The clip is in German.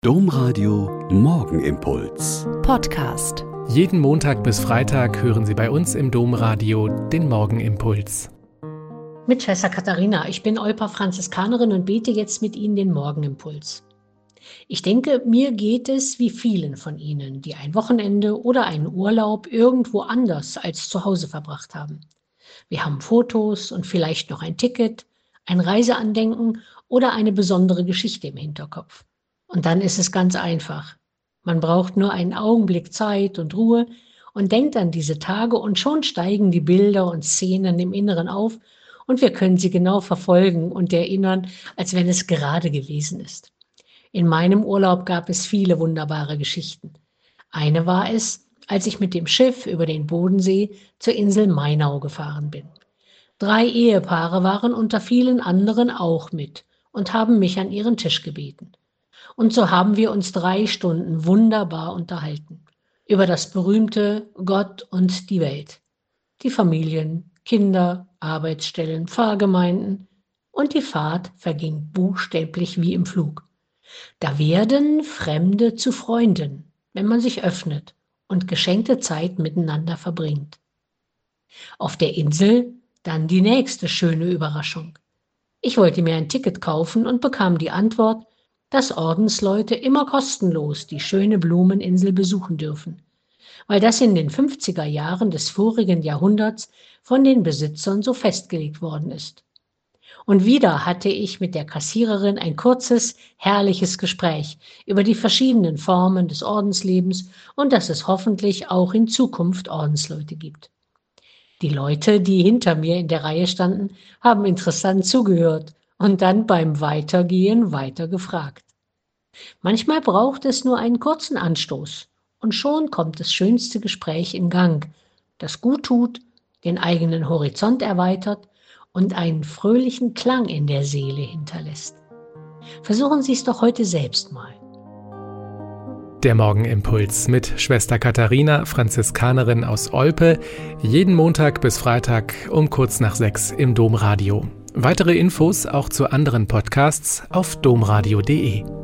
Domradio Morgenimpuls. Podcast. Jeden Montag bis Freitag hören Sie bei uns im Domradio den Morgenimpuls. Mit Schwester Katharina, ich bin Olper Franziskanerin und bete jetzt mit Ihnen den Morgenimpuls. Ich denke, mir geht es wie vielen von Ihnen, die ein Wochenende oder einen Urlaub irgendwo anders als zu Hause verbracht haben. Wir haben Fotos und vielleicht noch ein Ticket, ein Reiseandenken oder eine besondere Geschichte im Hinterkopf. Und dann ist es ganz einfach. Man braucht nur einen Augenblick Zeit und Ruhe und denkt an diese Tage und schon steigen die Bilder und Szenen im Inneren auf und wir können sie genau verfolgen und erinnern, als wenn es gerade gewesen ist. In meinem Urlaub gab es viele wunderbare Geschichten. Eine war es, als ich mit dem Schiff über den Bodensee zur Insel Mainau gefahren bin. 3 Ehepaare waren unter vielen anderen auch mit und haben mich an ihren Tisch gebeten. Und so haben wir uns 3 Stunden wunderbar unterhalten. Über das berühmte Gott und die Welt. Die Familien, Kinder, Arbeitsstellen, Pfarrgemeinden. Und die Fahrt verging buchstäblich wie im Flug. Da werden Fremde zu Freunden, wenn man sich öffnet und geschenkte Zeit miteinander verbringt. Auf der Insel dann die nächste schöne Überraschung. Ich wollte mir ein Ticket kaufen und bekam die Antwort, dass Ordensleute immer kostenlos die schöne Blumeninsel besuchen dürfen, weil das in den 50er Jahren des vorigen Jahrhunderts von den Besitzern so festgelegt worden ist. Und wieder hatte ich mit der Kassiererin ein kurzes, herrliches Gespräch über die verschiedenen Formen des Ordenslebens und dass es hoffentlich auch in Zukunft Ordensleute gibt. Die Leute, die hinter mir in der Reihe standen, haben interessant zugehört und dann beim Weitergehen weiter gefragt. Manchmal braucht es nur einen kurzen Anstoß und schon kommt das schönste Gespräch in Gang, das gut tut, den eigenen Horizont erweitert und einen fröhlichen Klang in der Seele hinterlässt. Versuchen Sie es doch heute selbst mal. Der Morgenimpuls mit Schwester Katharina, Franziskanerin aus Olpe, jeden Montag bis Freitag um kurz nach 6 im Domradio. Weitere Infos auch zu anderen Podcasts auf domradio.de.